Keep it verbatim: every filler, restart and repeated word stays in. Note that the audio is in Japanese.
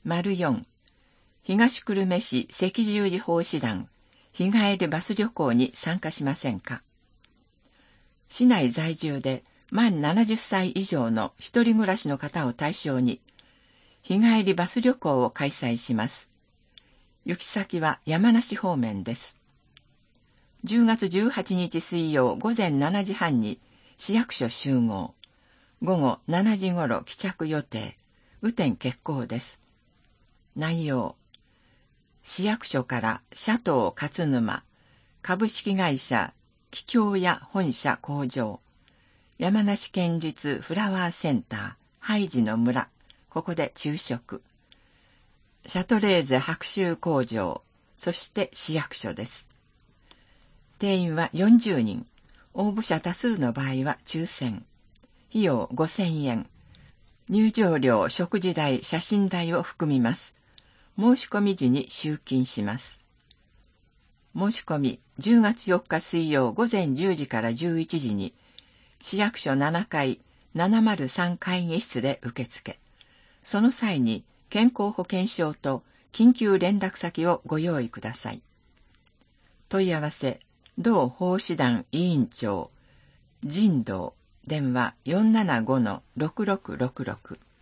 よん、東久留米市赤十字奉仕団日帰りバス旅行に参加しませんか？市内在住で満ななじゅっさい以上の一人暮らしの方を対象に、日帰りバス旅行を開催します。行き先は山梨方面です。じゅうがつじゅうはちにち水曜午前しちじはんに市役所集合。午後しちじ頃帰着予定。雨天決行です。内容。市役所からシャトー勝沼株式会社桔梗屋本社工場、山梨県立フラワーセンターハイジの村、ここで昼食。シャトレーゼ白州工場、そして市役所です。定員はよんじゅうにん。応募者多数の場合は抽選。費用ごせんえん。入場料、食事代、写真代を含みます。申し込み時に集金します。申し込み、じゅうがつよっか水曜午前じゅうじからじゅういちじに、市役所ななかいななまるさん会議室で受付。その際に健康保険証と緊急連絡先をご用意ください。問い合わせ、同奉仕団委員長、神道、電話 よんななごのろくろくろくろく。